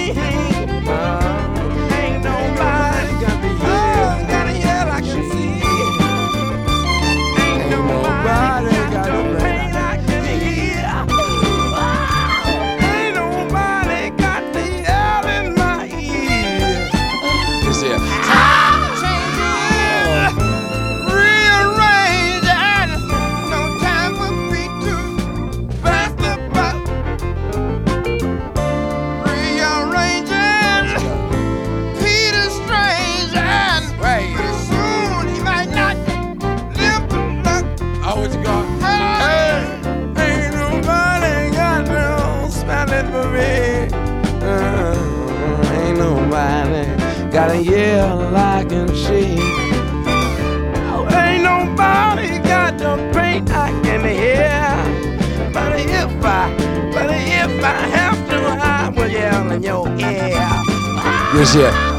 Ain't nobody got the yell, got a yell I can see. Ain't nobody got the pain I can hear. Ain't nobody got the yell in my ear. This here. Rearrange and no time for me to pass the buck. Rearranging Peter Strange and pretty soon he might not live to look. Oh, what you got? Hey, ain't nobody got no smiling for me. Ain't nobody got a yell I can see. Ain't nobody got the pain I can hear. But if I have to, I will yell in your ear. This here.